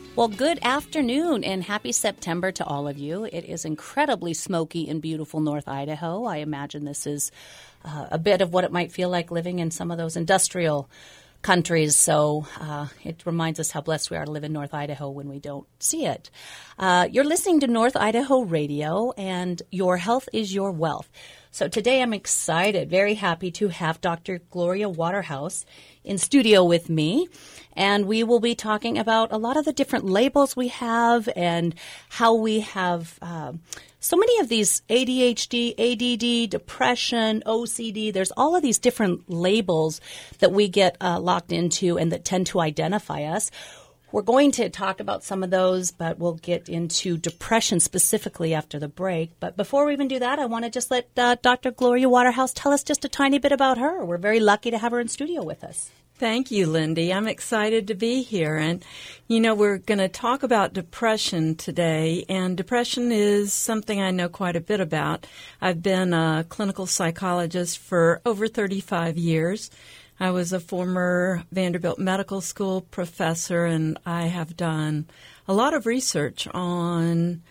Well, good afternoon and happy September to all of you. It is incredibly smoky in beautiful North Idaho. I imagine this is a bit of what it might feel like living in some of those industrial countries. So it reminds us how blessed we are to live in North Idaho when we don't see it. You're listening to North Idaho Radio, and your health is your wealth. So today I'm excited, very happy to have Dr. Gloria Waterhouse in studio with me, and we will be talking about a lot of the different labels we have and how we have so many of these ADHD, ADD, depression, OCD. There's all of these different labels that we get locked into and that tend to identify us. We're going to talk about some of those, but we'll get into depression specifically after the break. But before we even do that, I want to just let Dr. Gloria Waterhouse tell us just a tiny bit about her. We're very lucky to have her in studio with us. Thank you, Lindy. I'm excited to be here. And, we're going to talk about depression today. And depression is something I know quite a bit about. I've been a clinical psychologist for over 35 years. I was a former Vanderbilt Medical School professor, and I have done a lot of research on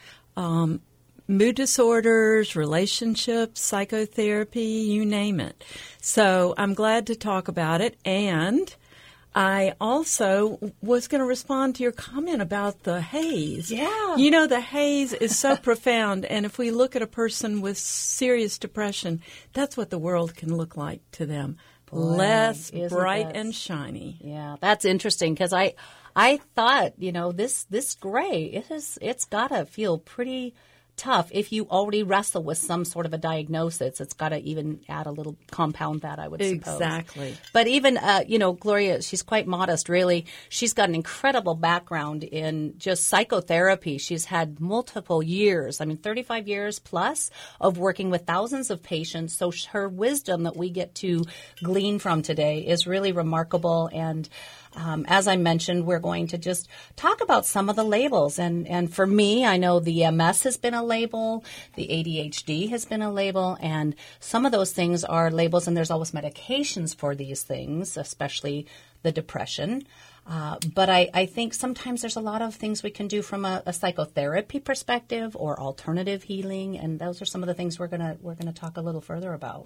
mood disorders, relationships, psychotherapy, you name it. So I'm glad to talk about it. And I also was going to respond to your comment about the haze. Yeah. The haze is so profound. And if we look at a person with serious depression, that's what the world can look like to them. Boy, less bright and shiny. Yeah, that's interesting because I thought, this gray, it's got to feel pretty tough if you already wrestle with some sort of a diagnosis. It's got to even add a little compound that, I would suppose. Exactly. But even, Gloria, she's quite modest, really. She's got an incredible background in just psychotherapy. She's had multiple years, 35 years plus of working with thousands of patients. So her wisdom that we get to glean from today is really remarkable. And as I mentioned, we're going to just talk about some of the labels. And for me, I know the MS has been a label, the ADHD has been a label, and some of those things are labels, and there's always medications for these things, especially the depression. But I think sometimes there's a lot of things we can do from a psychotherapy perspective or alternative healing, and those are some of the things we're gonna talk a little further about.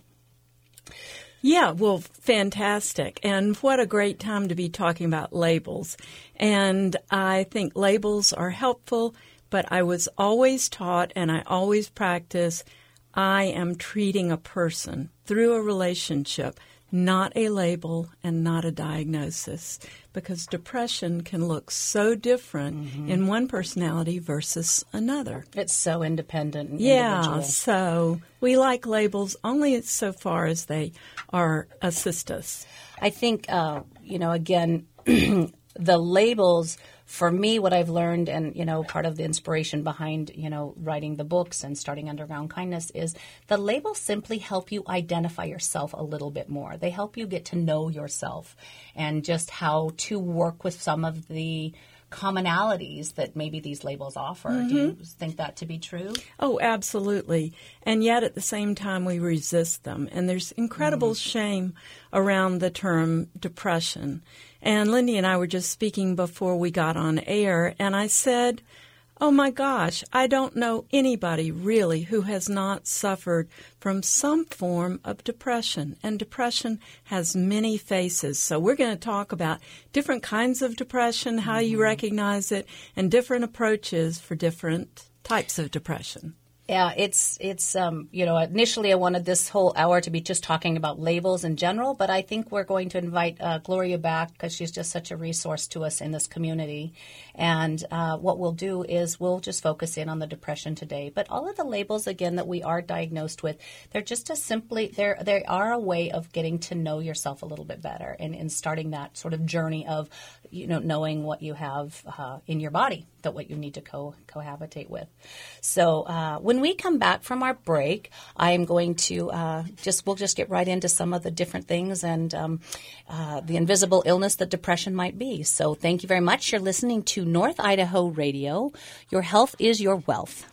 Yeah, well, fantastic. And what a great time to be talking about labels. And I think labels are helpful, but I was always taught and I always practice, I am treating a person through a relationship, not a label and not a diagnosis, because depression can look so different in one personality versus another. It's so independent and individual. individual. So we like labels only so far as they assist us. I think, again, the labels, for me, what I've learned and, part of the inspiration behind, writing the books and starting Underground Kindness is the labels simply help you identify yourself a little bit more. They help you get to know yourself and just how to work with some of the commonalities that maybe these labels offer. Do you think that to be true? Oh, absolutely. And yet at the same time we resist them. And there's incredible shame around the term depression. And Lindy and I were just speaking before we got on air, and I said, oh my gosh, I don't know anybody really who has not suffered from some form of depression. And depression has many faces. So we're going to talk about different kinds of depression, how you recognize it, and different approaches for different types of depression. Yeah, it's initially I wanted this whole hour to be just talking about labels in general, but I think we're going to invite Gloria back because she's just such a resource to us in this community. And what we'll do is we'll just focus in on the depression today. But all of the labels, again, that we are diagnosed with, they're just they are a way of getting to know yourself a little bit better and starting that sort of journey of, knowing what you have in your body, that what you need to cohabitate with. So when we come back from our break, I am going to we'll just get right into some of the different things and the invisible illness that depression might be. So thank you very much. You're listening to North Idaho Radio. Your health is your wealth.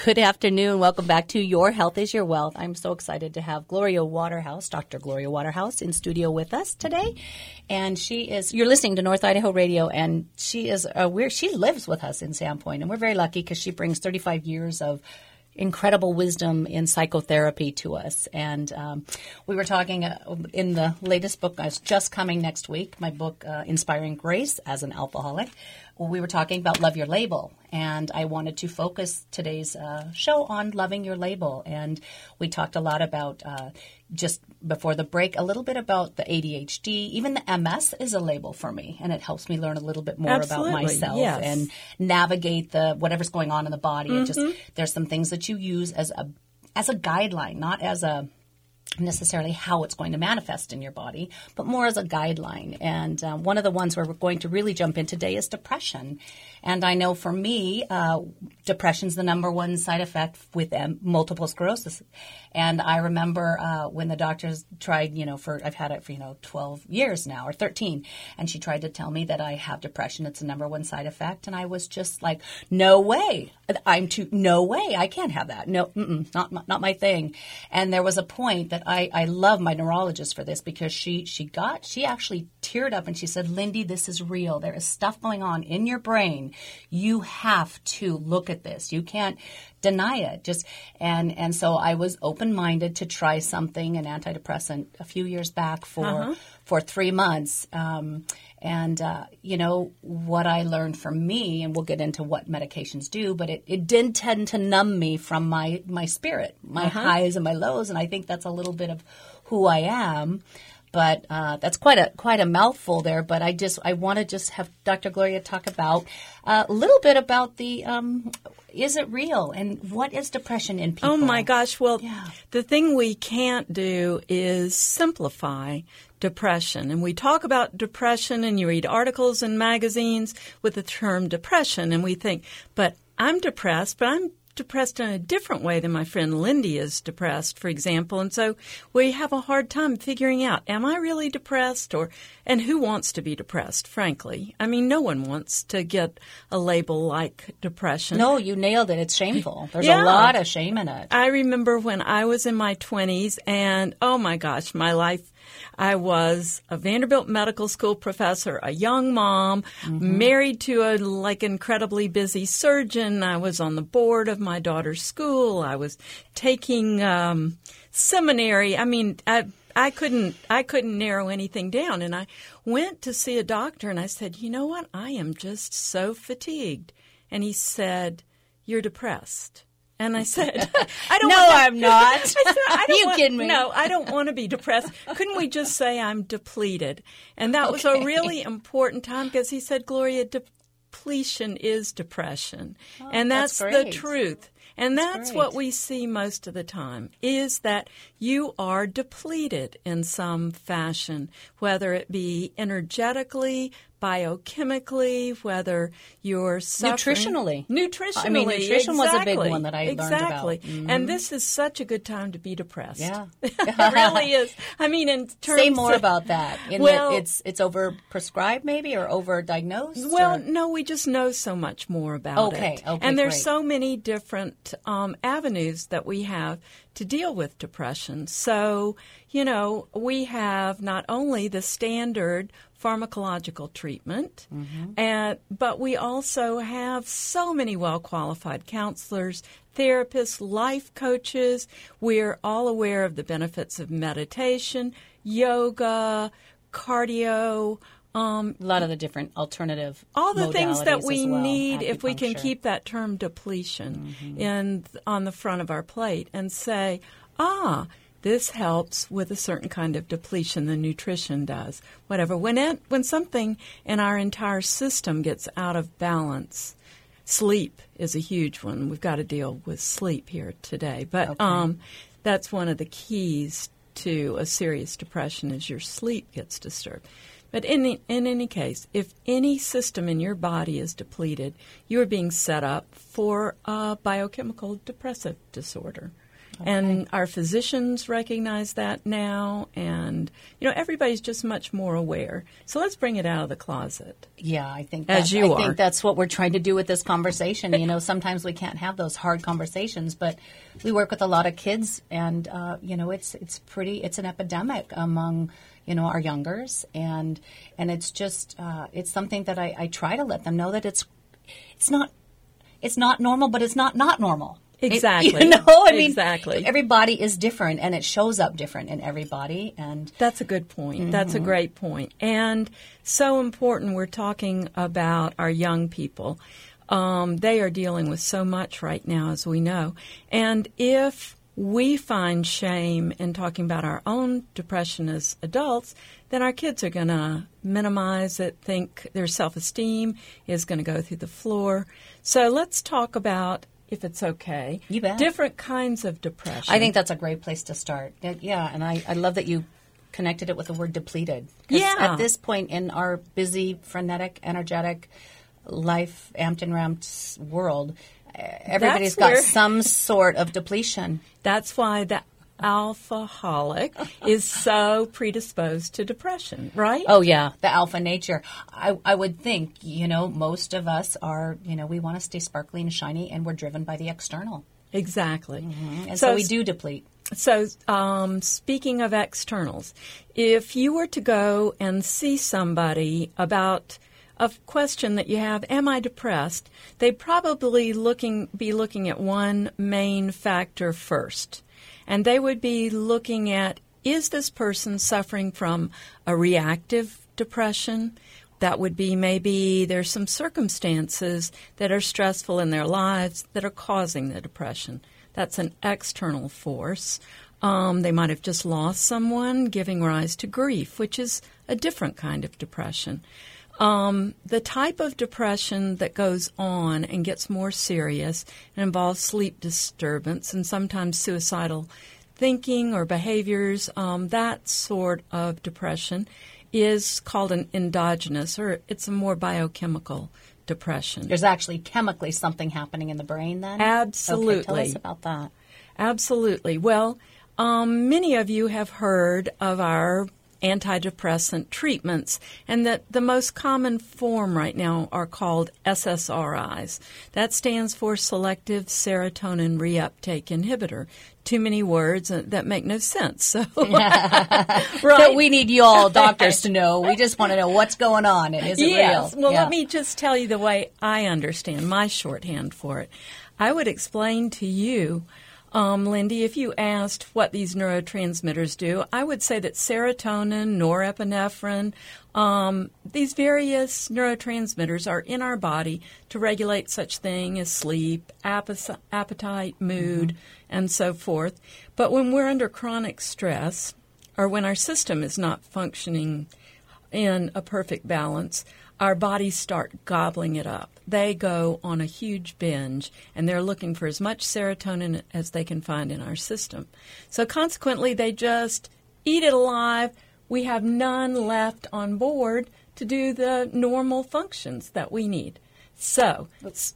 Good afternoon. Welcome back to Your Health is Your Wealth. I'm so excited to have Gloria Waterhouse, Dr. Gloria Waterhouse, in studio with us today. And you're listening to North Idaho Radio, and she lives with us in Sandpoint. And we're very lucky because she brings 35 years of incredible wisdom in psychotherapy to us. And we were talking in the latest book that's just coming next week, my book, Inspiring Grace as an Alcoholic. We were talking about Love Your Label, and I wanted to focus today's show on loving your label. And we talked a lot about, just before the break, a little bit about the ADHD. Even the MS is a label for me, and it helps me learn a little bit more about myself and navigate whatever's going on in the body. There's some things that you use as a guideline, not as a necessarily how it's going to manifest in your body, but more as a guideline. And one of the ones where we're going to really jump in today is depression. And I know for me, depression's the number one side effect with multiple sclerosis. And I remember when the doctors tried, I've had it for, 12 years now, or 13. And she tried to tell me that I have depression. It's the number one side effect. And I was just like, no way. No way. I can't have that. No, not my thing. And there was a point that I love my neurologist for this, because she actually teared up and she said, Lindy, this is real. There is stuff going on in your brain. You have to look at this. You can't deny it. And so I was open-minded to try something, an antidepressant, a few years back for 3 months. What I learned from me, and we'll get into what medications do, but it did tend to numb me from my spirit, my highs and my lows, and I think that's a little bit of who I am. But that's quite a mouthful there. But I want to just have Dr. Gloria talk about a little bit about the is it real, and what is depression in people? Oh my gosh! Well, the thing we can't do is simplify depression. And we talk about depression, and you read articles in magazines with the term depression, and we think, but I'm depressed, but I'm depressed in a different way than my friend Lindy is depressed, for example. And so we have a hard time figuring out, am I really depressed? And who wants to be depressed, frankly? I mean, no one wants to get a label like depression. No, you nailed it. It's shameful. There's a lot of shame in it. I remember when I was in my 20s, and oh my gosh, my life, I was a Vanderbilt Medical School professor, a young mom, married to a incredibly busy surgeon. I was on the board of my daughter's school. I was taking seminary. I mean, I couldn't narrow anything down. And I went to see a doctor, and I said, you know what? I am just so fatigued. And he said, you're depressed. And I said, I'm not. I said, you kidding me? No, I don't want to be depressed. Couldn't we just say I'm depleted? And that was a really important time, because he said, Gloria, depletion is depression. And that's the truth. And that's what we see most of the time, is that you are depleted in some fashion, whether it be energetically, biochemically, whether you're suffering. Nutritionally. I mean, nutrition was a big one that I learned about. Exactly. And this is such a good time to be depressed. Yeah. It really is. I mean, in terms Say more about that. It's over-prescribed maybe, or over-diagnosed? Well, no, we just know so much more about it. Okay, and there's so many different avenues that we have to deal with depression. So, we have not only the standard pharmacological treatment, but we also have so many well-qualified counselors, therapists, life coaches. We're all aware of the benefits of meditation, yoga, cardio, a lot of the different alternative all the things that we need, acupuncture. if we can keep that term depletion on the front of our plate and say, this helps with a certain kind of depletion, the nutrition does, whatever. When something in our entire system gets out of balance, sleep is a huge one. We've got to deal with sleep here today. But that's one of the keys to a serious depression, is your sleep gets disturbed. But in any case, if any system in your body is depleted, you are being set up for a biochemical depressive disorder. Okay. And our physicians recognize that now, and everybody's just much more aware. So let's bring it out of the closet. Yeah, I think I think that's what we're trying to do with this conversation. Sometimes we can't have those hard conversations, but we work with a lot of kids, and it's an epidemic among our youngers, and it's just it's something that I try to let them know that it's not normal, but it's not normal. Exactly. Exactly. Everybody is different, and it shows up different in everybody. And that's a good point. Mm-hmm. That's a great point. And so important. We're talking about our young people. They are dealing with so much right now, as we know. And if we find shame in talking about our own depression as adults, then our kids are going to minimize it, think their self-esteem is going to go through the floor. So let's talk about, if it's okay, you bet, different kinds of depression. I think that's a great place to start. Yeah, and I love that you connected it with the word depleted. Yeah. At this point in our busy, frenetic, energetic, life amped and ramped world, everybody's got some sort of depletion. That's why the alphaholic is so predisposed to depression, right? Oh, yeah, the alpha nature. I would think, most of us are, we want to stay sparkly and shiny, and we're driven by the external. Exactly. Mm-hmm. And so we do deplete. So speaking of externals, if you were to go and see somebody about a question that you have, am I depressed? They'd probably be looking at one main factor first. And they would be looking at, is this person suffering from a reactive depression? That would be maybe there's some circumstances that are stressful in their lives that are causing the depression. That's an external force. They might have just lost someone, giving rise to grief, which is a different kind of depression. The type of depression that goes on and gets more serious and involves sleep disturbance and sometimes suicidal thinking or behaviors, that sort of depression is called an endogenous, or it's a more biochemical depression. There's actually chemically something happening in the brain then? Absolutely. Okay, tell us about that. Absolutely. Well, many of you have heard of our antidepressant treatments, and that the most common form right now are called SSRIs. That stands for selective serotonin reuptake inhibitor. Too many words that make no sense. So, right. So we need you all doctors to know. We just want to know what's going on. Is it real? Well, let me just tell you the way I understand my shorthand for it. I would explain to you, Lindy, if you asked what these neurotransmitters do, I would say that serotonin, norepinephrine, these various neurotransmitters are in our body to regulate such thing as sleep, appetite, mood, and so forth. But when we're under chronic stress, or when our system is not functioning in a perfect balance, our bodies start gobbling it up. They go on a huge binge, and they're looking for as much serotonin as they can find in our system. So consequently, they just eat it alive. We have none left on board to do the normal functions that we need. So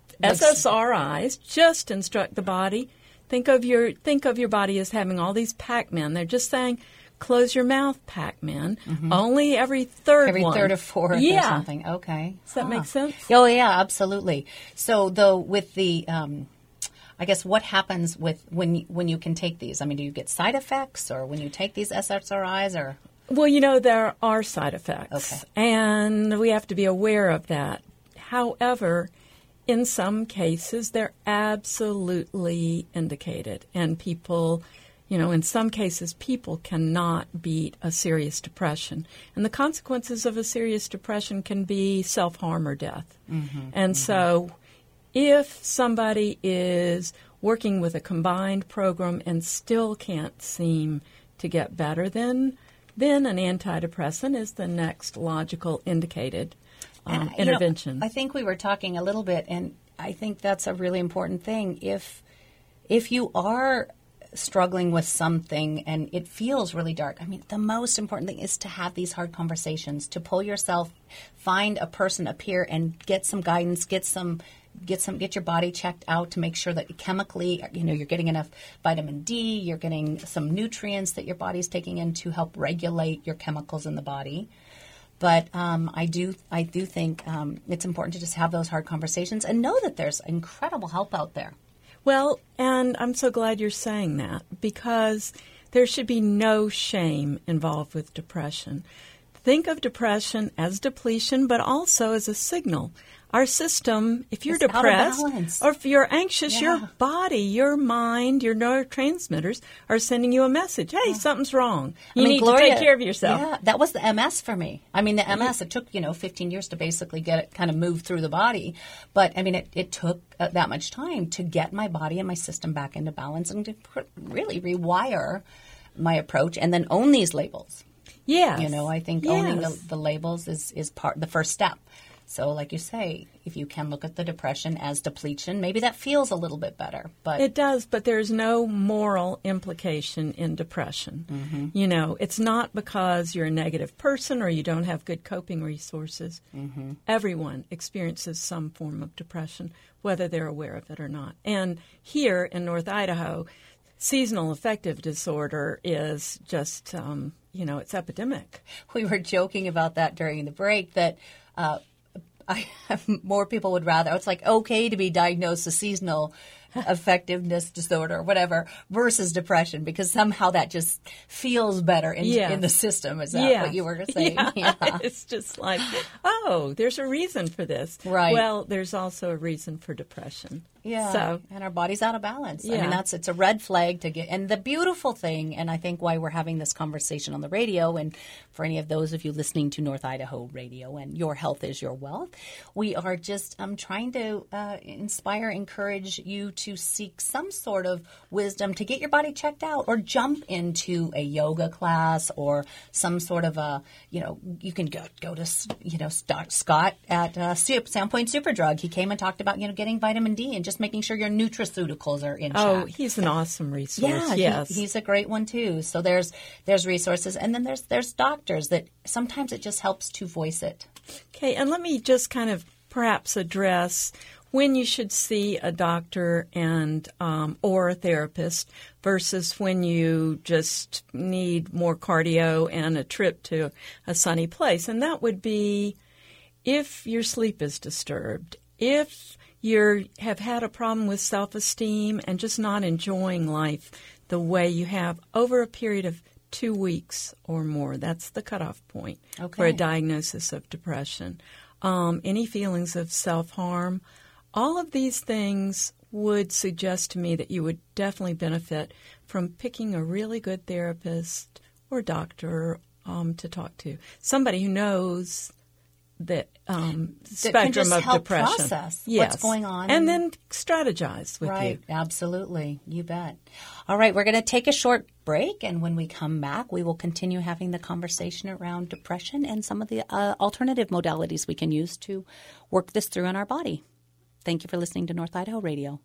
SSRIs just instruct the body. Think of your body as having all these Pac-Man. They're just saying, close your mouth, Pac-Man. Mm-hmm. Only every third or fourth or something. Okay. Does that make sense? Oh, yeah, absolutely. So, though, with the, I guess, what happens with when you can take these? I mean, do you get side effects, or when you take these SSRIs, or? Well, there are side effects. Okay. And we have to be aware of that. However, in some cases, they're absolutely indicated, and people... in some cases, people cannot beat a serious depression. And the consequences of a serious depression can be self-harm or death. Mm-hmm, so if somebody is working with a combined program and still can't seem to get better, then an antidepressant is the next logical indicated intervention. I think we were talking a little bit, and I think that's a really important thing. If you are struggling with something and it feels really dark, I mean, the most important thing is to have these hard conversations, to pull yourself, find a person, a peer, and get some guidance, get some get your body checked out to make sure that chemically, you're getting enough vitamin D, you're getting some nutrients that your body's taking in to help regulate your chemicals in the body. But I do think it's important to just have those hard conversations and know that there's incredible help out there. Well, and I'm so glad you're saying that, because there should be no shame involved with depression. Think of depression as depletion, but also as a signal. Our system, if you're depressed or if you're anxious, your body, your mind, your neurotransmitters are sending you a message. Hey, something's wrong. You need Gloria, to take care of yourself. Yeah, that was the MS for me. I mean, the MS, it took, 15 years to basically get it kind of moved through the body. But, I mean, it took that much time to get my body and my system back into balance and to really rewire my approach and then own these labels. Yes. I think owning the labels is the first step. So like you say, if you can look at the depression as depletion, maybe that feels a little bit better. But it does, but there's no moral implication in depression. Mm-hmm. It's not because you're a negative person or you don't have good coping resources. Mm-hmm. Everyone experiences some form of depression, whether they're aware of it or not. And here in North Idaho, seasonal affective disorder is just, it's epidemic. We were joking about that during the break that more people would rather, it's like okay to be diagnosed with seasonal affectiveness disorder or whatever versus depression, because somehow that just feels better in the system. Is that what you were saying? Yeah. It's just like, there's a reason for this. Right. Well, there's also a reason for depression. Yeah. So, and our body's out of balance. Yeah. I mean, it's a red flag to get. And the beautiful thing, and I think why we're having this conversation on the radio, and for any of those of you listening to North Idaho Radio and Your Health is Your Wealth, we are just trying to inspire, encourage you to seek some sort of wisdom to get your body checked out, or jump into a yoga class or some sort of you can go to Scott at Sandpoint Superdrug. He came and talked about getting vitamin D and just making sure your nutraceuticals are in check. Oh, he's an awesome resource. Yeah, yes. He's a great one too. So there's resources, and then there's doctors that sometimes it just helps to voice it. Okay, and let me just kind of perhaps address when you should see a doctor and or a therapist versus when you just need more cardio and a trip to a sunny place. And that would be if your sleep is disturbed, if you have had a problem with self-esteem and just not enjoying life the way you have over a period of 2 weeks or more. That's the cutoff point for a diagnosis of depression. Any feelings of self-harm, all of these things would suggest to me that you would definitely benefit from picking a really good therapist or doctor to talk to. Somebody who knows the spectrum of depression. Process what's going on. And then strategize with you. Right, absolutely. You bet. All right, we're going to take a short break, and when we come back, we will continue having the conversation around depression and some of the alternative modalities we can use to work this through in our body. Thank you for listening to North Idaho Radio.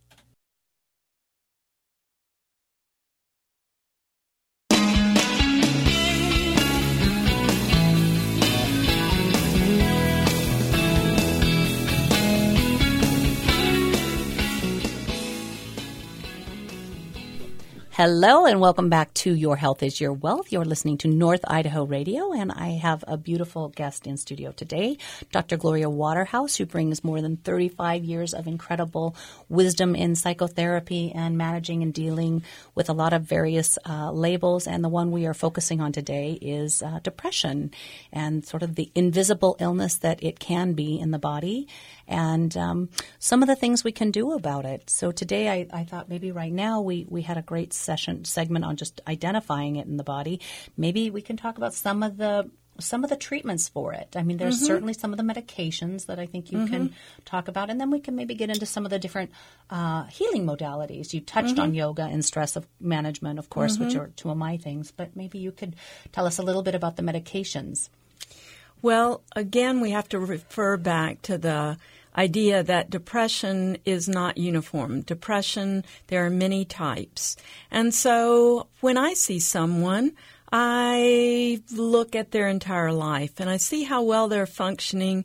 Hello and welcome back to Your Health is Your Wealth. You're listening to North Idaho Radio, and I have a beautiful guest in studio today, Dr. Gloria Waterhouse, who brings more than 35 years of incredible wisdom in psychotherapy and managing and dealing with a lot of various labels. And the one we are focusing on today is depression and sort of the invisible illness that it can be in the body, and some of the things we can do about it. So today I thought maybe right now we had a great segment on just identifying it in the body. Maybe we can talk about some of the treatments for it. I mean, there's certainly some of the medications that I think you can talk about, and then we can maybe get into some of the different healing modalities. You touched on yoga and stress management, of course, which are two of my things, but maybe you could tell us a little bit about the medications. Well, again, we have to refer back to the idea that depression is not uniform. Depression, there are many types. And so when I see someone, I look at their entire life and I see how well they're functioning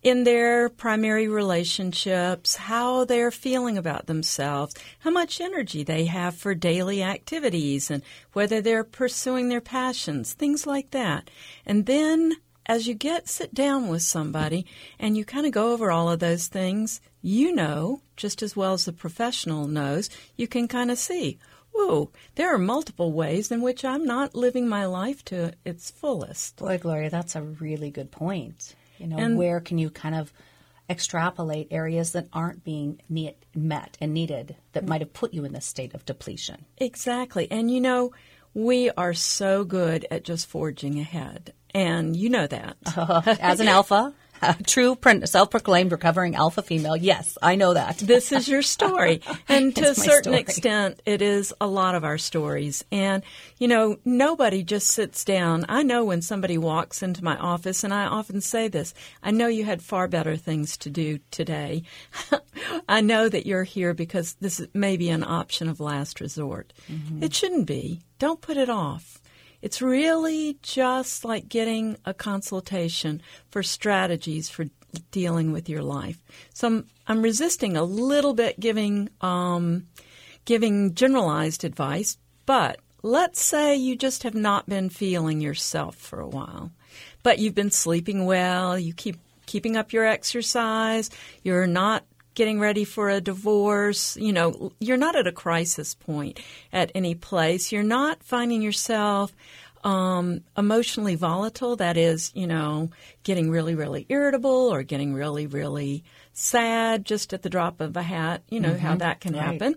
in their primary relationships, how they're feeling about themselves, how much energy they have for daily activities, and whether they're pursuing their passions, things like that. And then as you sit down with somebody and you kind of go over all of those things, you know, just as well as the professional knows, you can kind of see, whoa, there are multiple ways in which I'm not living my life to its fullest. Boy, Gloria, that's a really good point. You know, and where can you kind of extrapolate areas that aren't being met and needed that might have put you in this state of depletion? Exactly. And, you know, we are so good at just forging ahead. And you know that. As an alpha, a true self-proclaimed recovering alpha female, yes, I know that. This is your story. And to a certain extent, it is a lot of our stories. And, you know, nobody just sits down. I know when somebody walks into my office, and I often say this, I know you had far better things to do today. I know that you're here because this may be an option of last resort. Mm-hmm. It shouldn't be. Don't put it off. It's really just like getting a consultation for strategies for dealing with your life. So I'm resisting a little bit giving generalized advice, but let's say you just have not been feeling yourself for a while, but you've been sleeping well, you keeping up your exercise, you're not getting ready for a divorce, you know, you're not at a crisis point at any place. You're not finding yourself emotionally volatile, that is, you know, getting really, really irritable or getting really, really sad just at the drop of a hat, you know, how that can happen.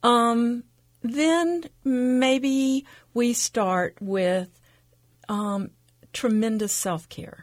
Then maybe we start with tremendous self-care,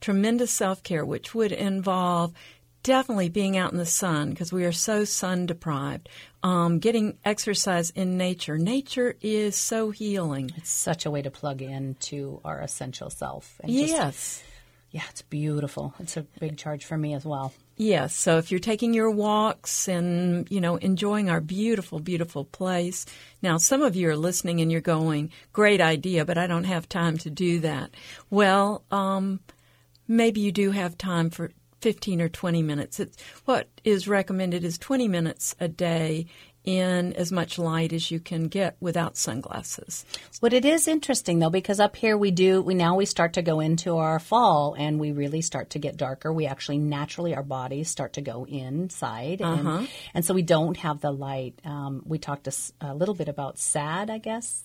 which would involve definitely being out in the sun because we are so sun deprived. Getting exercise in nature. Nature is so healing. It's such a way to plug into our essential self. And yes. Yeah, it's beautiful. It's a big charge for me as well. Yes. So if you're taking your walks and, you know, enjoying our beautiful, beautiful place. Now, some of you are listening and you're going, great idea, but I don't have time to do that. Well, maybe you do have time for 15 or 20 minutes. What is recommended is 20 minutes a day in as much light as you can get without sunglasses. But it is interesting, though, because up here we start to go into our fall and we really start to get darker. We actually naturally, our bodies start to go inside. And so we don't have the light. We talked a little bit about SAD, I guess.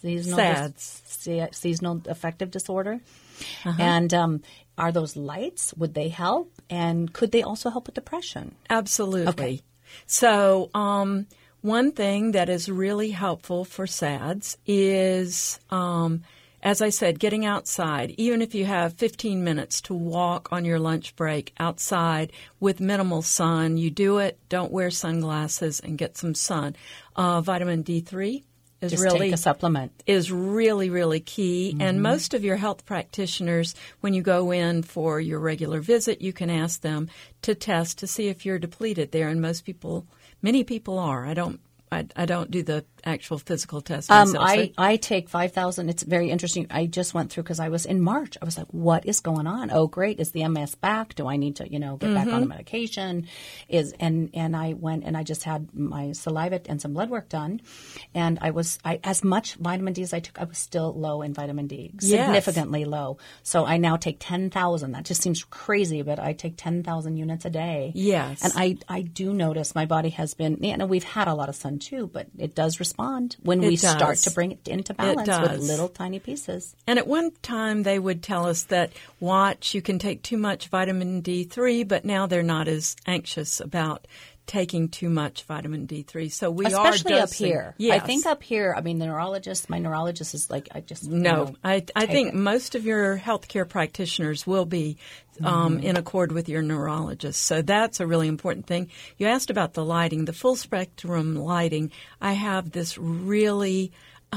Seasonal affective disorder. And are those lights, would they help? And could they also help with depression? Absolutely. Okay. So one thing that is really helpful for SADS is, as I said, getting outside. Even if you have 15 minutes to walk on your lunch break outside with minimal sun, you do it. Don't wear sunglasses and get some sun. Vitamin D3. Take a supplement. Is really, really key. And most of your health practitioners, when you go in for your regular visit, you can ask them to test to see if you're depleted there. And many people are. I don't do the actual physical test myself. I take 5,000. It's very interesting. I just went through because I was in March. I was like, what is going on? Oh, great. Is the MS back? Do I need to, get back on the medication? And I went and I just had my saliva and some blood work done. And as much vitamin D as I took, I was still low in vitamin D, significantly low. So I now take 10,000. That just seems crazy, but I take 10,000 units a day. Yes. And I do notice my body has been, we've had a lot of sun too, but it does respond when we start to bring it into balance with little tiny pieces. And at one time they would tell us that, you can take too much vitamin D3, but now they're not as anxious about taking too much vitamin D3. So we especially are up here. Yes. I think up here, my neurologist is like, I think most of your healthcare practitioners will be in accord with your neurologist. So that's a really important thing. You asked about the lighting, the full spectrum lighting. I have this really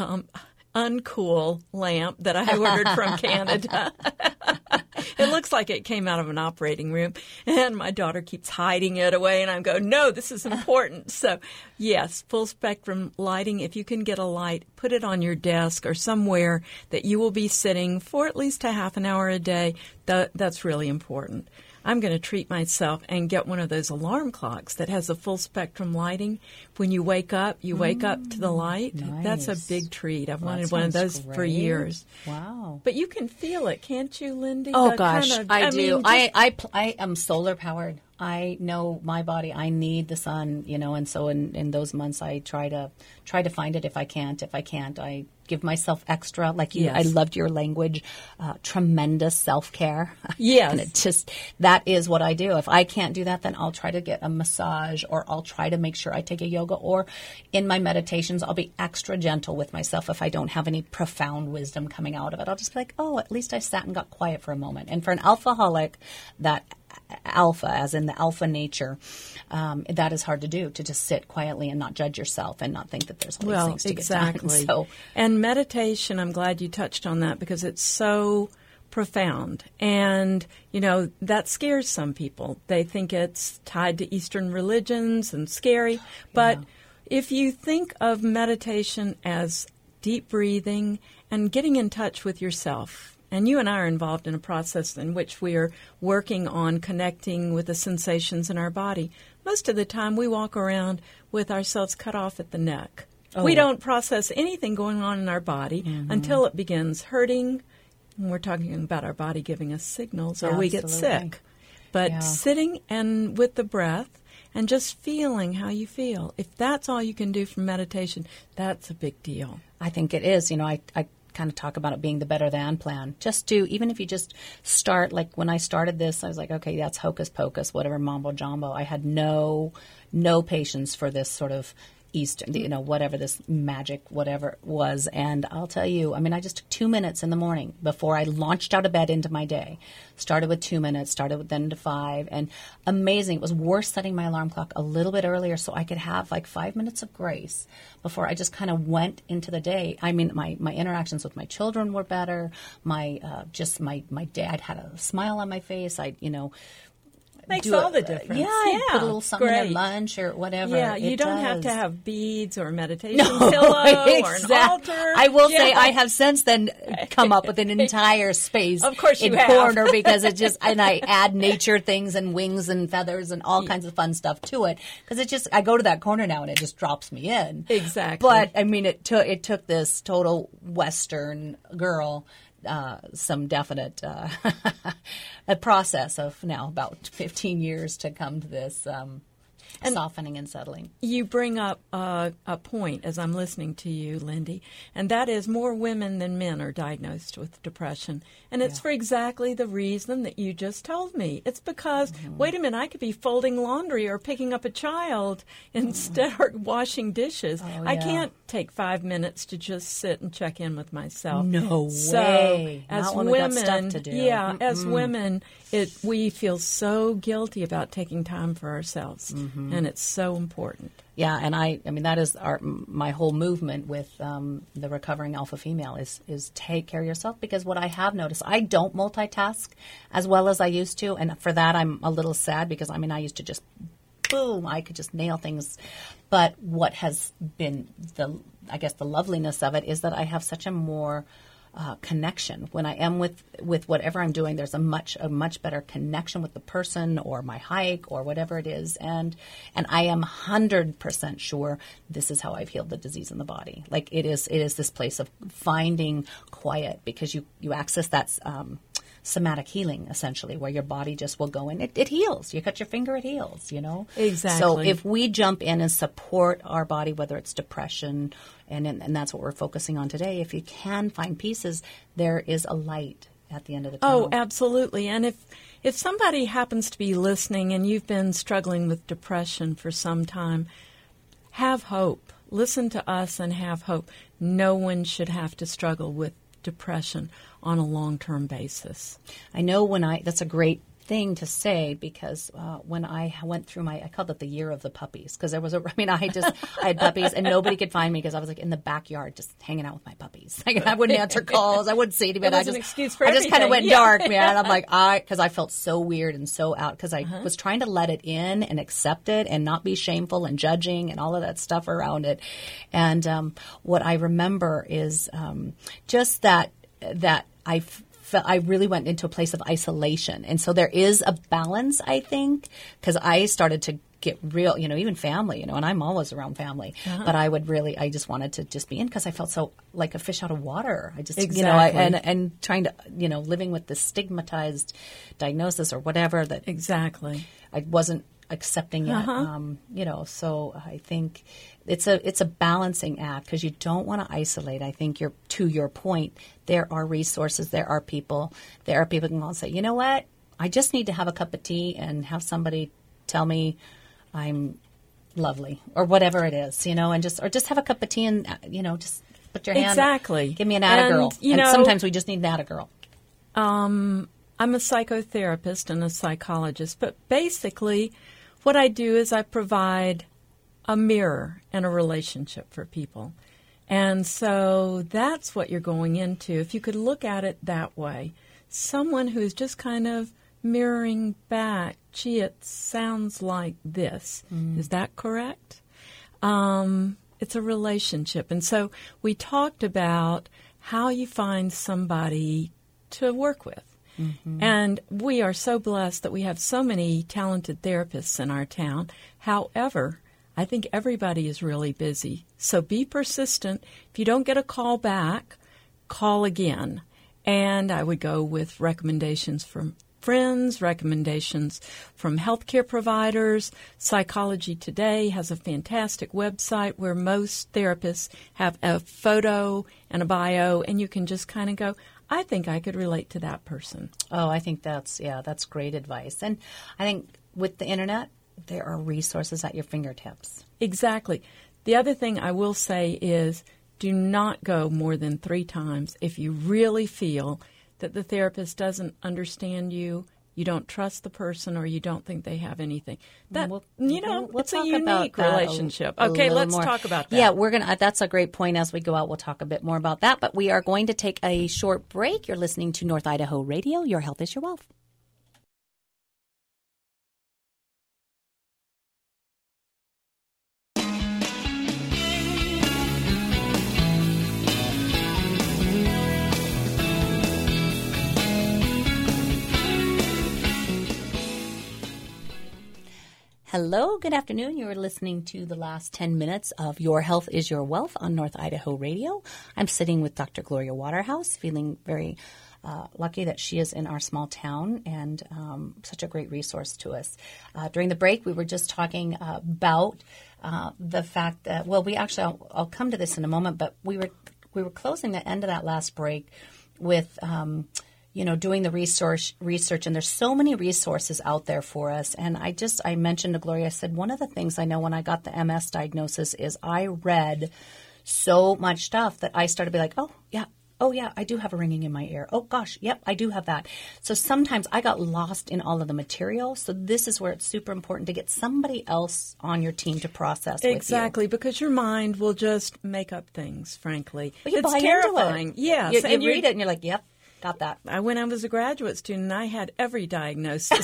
uncool lamp that I ordered from Canada. It looks like it came out of an operating room, and my daughter keeps hiding it away, and I'm going, no, this is important. So, yes, full spectrum lighting. If you can get a light, put it on your desk or somewhere that you will be sitting for at least a half an hour a day. That's really important. I'm going to treat myself and get one of those alarm clocks that has a full spectrum lighting. When you wake up to the light. Nice. That's a big treat. I've wanted That one of sounds those for great. years. Wow. But you can feel it, can't you, Lindy? Oh, The gosh, kind of- I do. mean, just- I am solar powered. I know my body. I need the sun, and so in those months I try to find it if I can't. If I can't, I give myself extra. Like you, Yes. I loved your language. Tremendous self-care. Yes. And that is what I do. If I can't do that, then I'll try to get a massage, or I'll try to make sure I take a yoga, or in my meditations, I'll be extra gentle with myself if I don't have any profound wisdom coming out of it. I'll just be like, oh, at least I sat and got quiet for a moment. And for an alphaholic, that alpha, as in the alpha nature, that is hard to do, to just sit quietly and not judge yourself and not think that there's all these things to exactly. get done. So, and meditation, I'm glad you touched on that because it's so profound. And, that scares some people. They think it's tied to Eastern religions and scary. But if you think of meditation as deep breathing and getting in touch with yourself, and you and I are involved in a process in which we are working on connecting with the sensations in our body. Most of the time we walk around with ourselves cut off at the neck. Oh. We don't process anything going on in our body until it begins hurting. And we're talking about our body giving us signals, or we get Absolutely. sick. But sitting and with the breath and just feeling how you feel, if that's all you can do from meditation, that's a big deal. I think it is. I kind of talk about it being the better than plan. Even if you just start, like when I started this, I was like, okay, that's hocus pocus, whatever, mambo jumbo. I had no patience for this sort of Eastern, whatever this magic, whatever it was. And I'll tell you, I just took 2 minutes in the morning before I launched out of bed into my day. Started with 2 minutes, started with then to 5, and amazing. It was worth setting my alarm clock a little bit earlier so I could have like 5 minutes of grace before I just kind of went into the day. My interactions with my children were better. My day, I'd had a smile on my face. Makes all the difference. Put a little something great. at lunch or whatever. Yeah, you don't have to does. have beads or a meditation pillow or an altar. I will say I have since then come up with an entire space of course you in have. corner because and I add nature things and wings and feathers and all kinds of fun stuff to it because I go to that corner now and it just drops me in. Exactly. But it took this total Western girl some definite a process of now about 15 years to come to this softening and settling. You bring up a point as I'm listening to you, Lindy, and that is more women than men are diagnosed with depression. And it's for exactly the reason that you just told me. It's because, wait a minute, I could be folding laundry or picking up a child instead or washing dishes. I can't take 5 minutes to just sit and check in with myself. No So, way. as Not when women, we've got stuff to do. As women, we feel so guilty about taking time for ourselves, and it's so important. Yeah, and I mean that is my whole movement with the recovering alpha female is take care of yourself, because what I have noticed, I don't multitask as well as I used to, and for that I'm a little sad because I used to just boom, I could just nail things. But what has been the loveliness of it is that I have such a more connection when I am with whatever I'm doing. There's a much better connection with the person or my hike or whatever it is, and I am 100% sure this is how I've healed the disease in the body. Like it is this place of finding quiet, because you access that somatic healing, essentially, where your body just will go in. It heals. You cut your finger, it heals, Exactly. So if we jump in and support our body, whether it's depression, and that's what we're focusing on today, if you can find pieces, there is a light at the end of the tunnel. Oh, absolutely. And if somebody happens to be listening and you've been struggling with depression for some time, have hope. Listen to us and have hope. No one should have to struggle with depression on a long-term basis. I know that's a great thing to say, because when I went through I called it the year of the puppies, because I had puppies and nobody could find me because I was like in the backyard just hanging out with my puppies. I wouldn't answer calls. I wouldn't say anything. It was an excuse for I just kind of went everything. dark, man. I'm like, because I felt so weird and so out, because I was trying to let it in and accept it and not be shameful and judging and all of that stuff around it. And what I remember is just that I I really went into a place of isolation. And so there is a balance, I think, because I started to get real, even family, and I'm always around family, but I just wanted to just be in because I felt so like a fish out of water. I just, exactly. And trying to, living with this stigmatized diagnosis or whatever that exactly I wasn't accepting yet, so I think it's a balancing act because you don't want to isolate. I think to your point, there are resources, there are people who can all say, you know what, I just need to have a cup of tea and have somebody tell me I'm lovely or whatever it is, and just have a cup of tea and, just put your hand. Exactly. Give me an atta-girl. And sometimes we just need an atta-girl. I'm a psychotherapist and a psychologist, but basically what I do is I provide a mirror and a relationship for people. And so that's what you're going into. If you could look at it that way, someone who's just kind of mirroring back, gee, it sounds like this. Is that correct? It's a relationship. And so we talked about how you find somebody to work with. Mm-hmm. And we are so blessed that we have so many talented therapists in our town. However, I think everybody is really busy. So be persistent. If you don't get a call back, call again. And I would go with recommendations from friends, recommendations from healthcare providers. Psychology Today has a fantastic website where most therapists have a photo and a bio, and you can just kind of go, I think I could relate to that person. Oh, I think that's great advice. And I think with the internet, there are resources at your fingertips. Exactly. The other thing I will say is do not go more than 3 times if you really feel that the therapist doesn't understand you, you don't trust the person, or you don't think they have anything. That we'll it's a unique relationship. Okay, let's talk about that. Yeah, that's a great point. As we go out, we'll talk a bit more about that. But we are going to take a short break. You're listening to North Idaho Radio. Your health is your wealth. Hello, good afternoon. You are listening to the last 10 minutes of Your Health is Your Wealth on North Idaho Radio. I'm sitting with Dr. Gloria Waterhouse, feeling very lucky that she is in our small town and such a great resource to us. During the break, we were just talking about the fact that, I'll come to this in a moment, but we were closing the end of that last break with doing the research, and there's so many resources out there for us. And I mentioned to Gloria, I said, one of the things I know when I got the MS diagnosis is I read so much stuff that I started to be like, oh, yeah, I do have a ringing in my ear. Oh, gosh, yep, I do have that. So sometimes I got lost in all of the material. So this is where it's super important to get somebody else on your team to process with you. Exactly, because your mind will just make up things, frankly. But you it's buy terrifying. Into it. Yes. You read it and you're like, yep. Got that. When I was a graduate student, I had every diagnosis.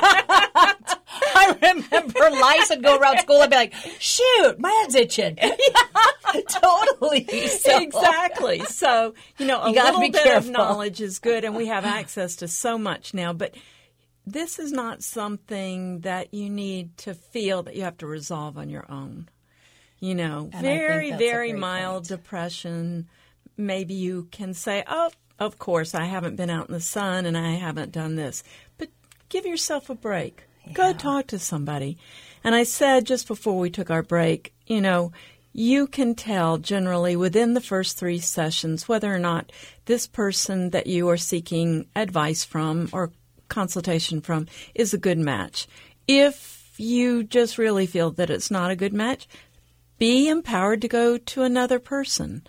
I remember lice would go around school and be like, shoot, my head's itching. Yeah, totally. So. Exactly. So, a little bit of knowledge is good, and we have access to so much now. But this is not something that you need to feel that you have to resolve on your own. Very, very mild depression. Maybe you can say, oh, of course, I haven't been out in the sun and I haven't done this. But give yourself a break. Yeah. Go talk to somebody. And I said just before we took our break, you can tell generally within the first 3 sessions whether or not this person that you are seeking advice from or consultation from is a good match. If you just really feel that it's not a good match, be empowered to go to another person.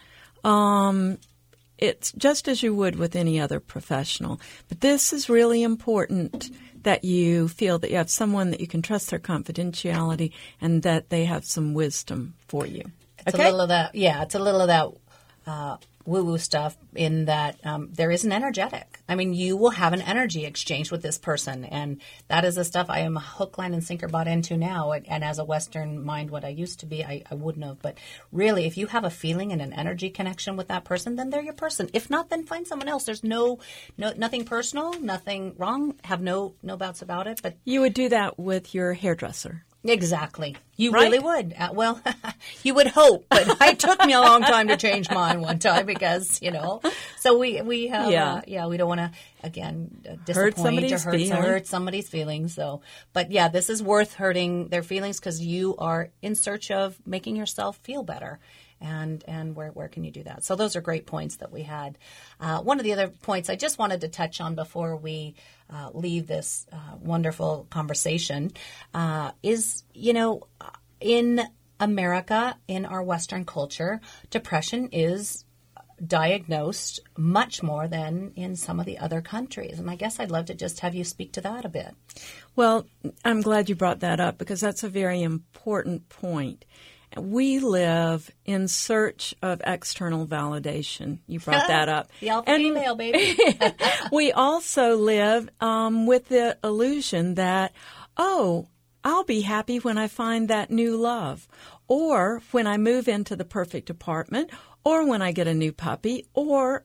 It's just as you would with any other professional. But this is really important that you feel that you have someone that you can trust their confidentiality and that they have some wisdom for you. It's a little of that. Yeah, it's a little of that woo-woo stuff in that there is an energetic. I mean, you will have an energy exchange with this person, and that is the stuff I am hook, line, and sinker bought into now. And as a Western mind, what I used to be, I wouldn't have. But really, if you have a feeling and an energy connection with that person, then they're your person. If not, then find someone else. There's nothing personal, nothing wrong. Have no doubts about it. But you would do that with your hairdresser. Exactly. You right? really would. Well, you would hope, but it took me a long time to change mine one time because, so we have, we don't want to, again, disappoint or hurt somebody's feelings. So, but yeah, this is worth hurting their feelings because you are in search of making yourself feel better. And where can you do that? So those are great points that we had. One of the other points I just wanted to touch on before we leave this wonderful conversation is, in America, in our Western culture, depression is diagnosed much more than in some of the other countries. And I guess I'd love to just have you speak to that a bit. Well, I'm glad you brought that up because that's a very important point. We live in search of external validation. You brought that up. The alpha female, baby. We also live with the illusion that, I'll be happy when I find that new love, or when I move into the perfect apartment, or when I get a new puppy, or,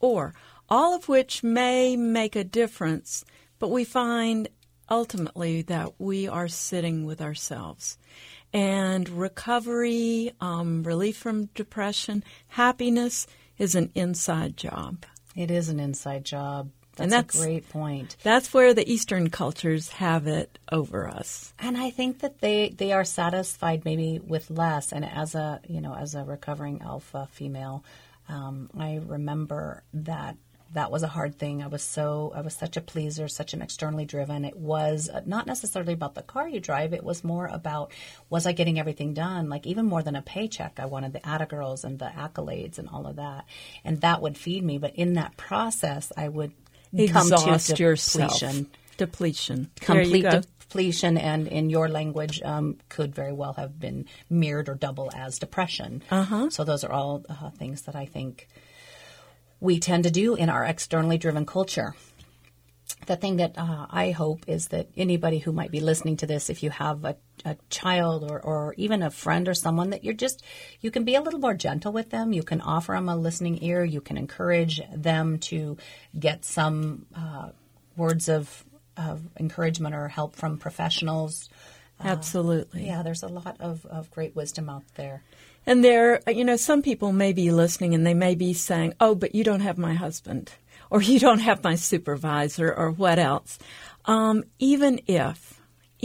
all of which may make a difference, but we find ultimately that we are sitting with ourselves. And recovery, relief from depression, happiness is an inside job. It is an inside job. That's a great point. That's where the Eastern cultures have it over us. And I think that they are satisfied maybe with less. And as a recovering alpha female, I remember that was a hard thing. I was such a pleaser, such an externally driven. It was not necessarily about the car you drive. It was more about, was I getting everything done? Like even more than a paycheck, I wanted the Attagirls and the accolades and all of that. And that would feed me. But in that process, I would exhaust come to yourself. Depletion. Complete depletion, and in your language, could very well have been mirrored or double as depression. So those are all things that I think we tend to do in our externally driven culture. The thing that I hope is that anybody who might be listening to this, if you have a child or even a friend or someone, that you can be a little more gentle with them. You can offer them a listening ear. You can encourage them to get some words of encouragement or help from professionals. Absolutely. There's a lot of great wisdom out there. And there, some people may be listening and they may be saying, but you don't have my husband, or you don't have my supervisor, or what else. Even if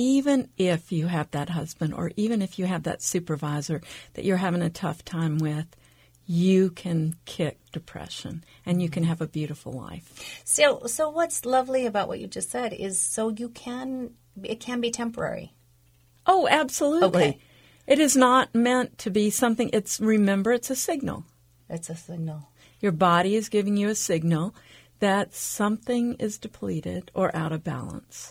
you have that husband, or even if you have that supervisor that you're having a tough time with, you can kick depression and you can have a beautiful life. So what's lovely about what you just said is it can be temporary. Oh, absolutely. Okay. It is not meant to be something. Remember, it's a signal. It's a signal. Your body is giving you a signal that something is depleted or out of balance.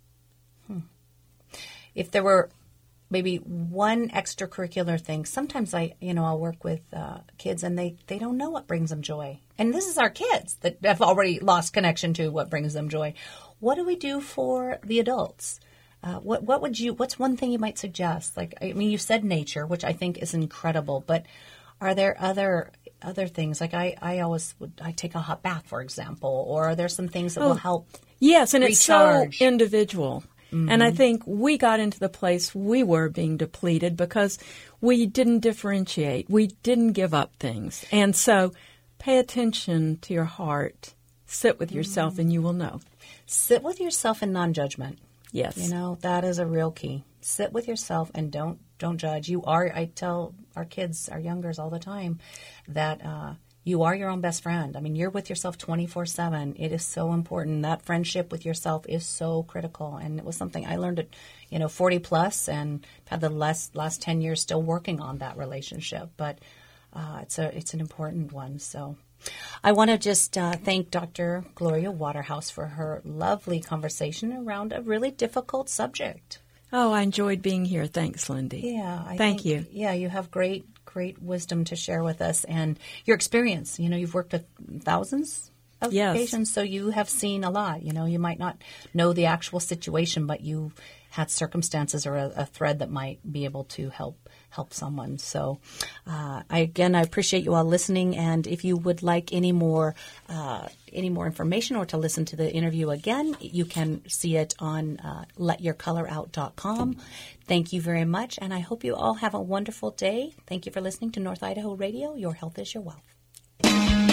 If there were maybe one extracurricular thing, sometimes I'll work with kids and they don't know what brings them joy. And this is our kids that have already lost connection to what brings them joy. What do we do for the adults? What's one thing you might suggest? You said nature, which I think is incredible, but are there other things? Like I take a hot bath, for example, or are there some things that will help? Yes, and recharge? It's so individual. Mm-hmm. And I think we got into the place we were being depleted because we didn't differentiate. We didn't give up things. And so pay attention to your heart. Sit with yourself and you will know. Sit with yourself in non-judgment. Yes. That is a real key. Sit with yourself and don't judge. I tell our kids, our youngers all the time that you are your own best friend. I mean, you're with yourself 24/7. It is so important. That friendship with yourself is so critical. And it was something I learned at 40 plus and had the last 10 years still working on that relationship. But it's an important one. So I want to just thank Dr. Gloria Waterhouse for her lovely conversation around a really difficult subject. Oh, I enjoyed being here. Thanks, Lindy. Yeah. Thank you. Yeah, you have great great wisdom to share with us and your experience. You've worked with thousands of patients, so you have seen a lot. You might not know the actual situation, but you had circumstances or a thread that might be able to help someone. So I appreciate you all listening, and if you would like any more information or to listen to the interview again, you can see it on letyourcoloroutout.com. Thank you very much, and I hope you all have a wonderful day. Thank you for listening to North Idaho Radio. Your health is your wealth.